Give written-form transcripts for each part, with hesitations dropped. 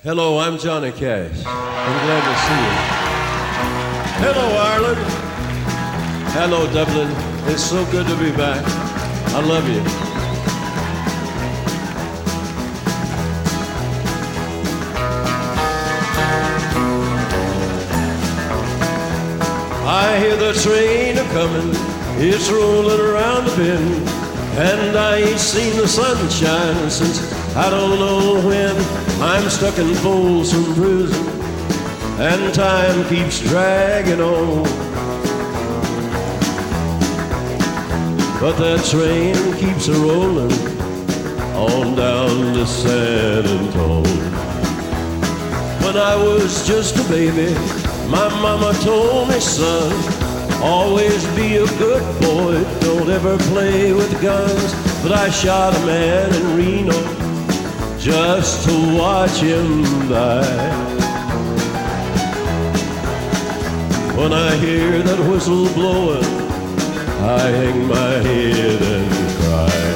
Hello, I'm Johnny Cash. I'm glad to see you. Hello, Ireland. Hello, Dublin. It's so good to be back. I love you. I hear the train a-comin', it's rollin' around the bend, and I ain't seen the sunshine since I don't know when. I'm stuck in Folsom Prison, and time keeps dragging on. But that train keeps a-rollin' on down to San Antone. When I was just a baby, my mama told me, son, always be a good boy, don't ever play with guns. But I shot a man in Reno just to watch him die. When I hear that whistle blowing, I hang my head and cry.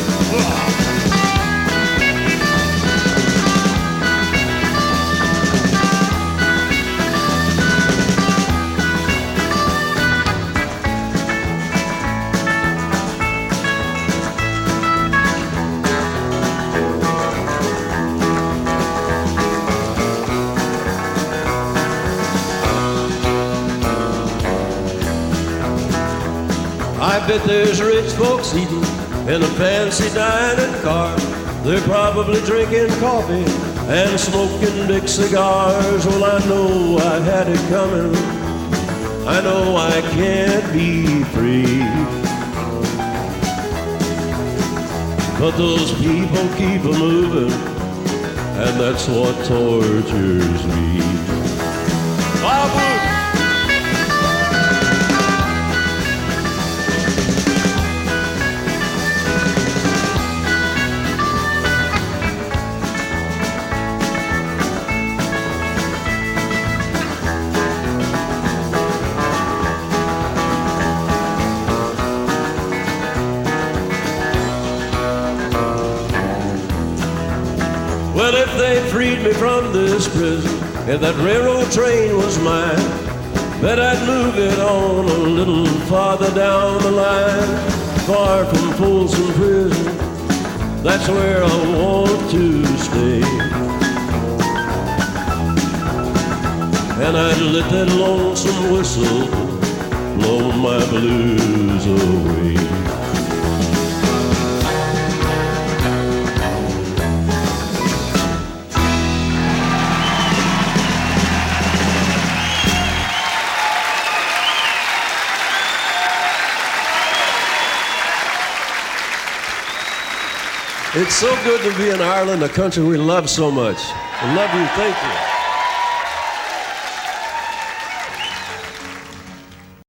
I bet there's rich folks eating in a fancy dining car. They're probably drinking coffee and smoking big cigars. Well, I know I had it coming. I know I can't be free. But those people keep a-moving, and that's what tortures me. Babu! Well, if they freed me from this prison, if that railroad train was mine, bet I'd move it on a little farther down the line, far from Folsom Prison. That's where I want to stay. And I'd let that lonesome whistle blow my blues away. It's so good to be in Ireland, a country we love so much. I love you. Thank you.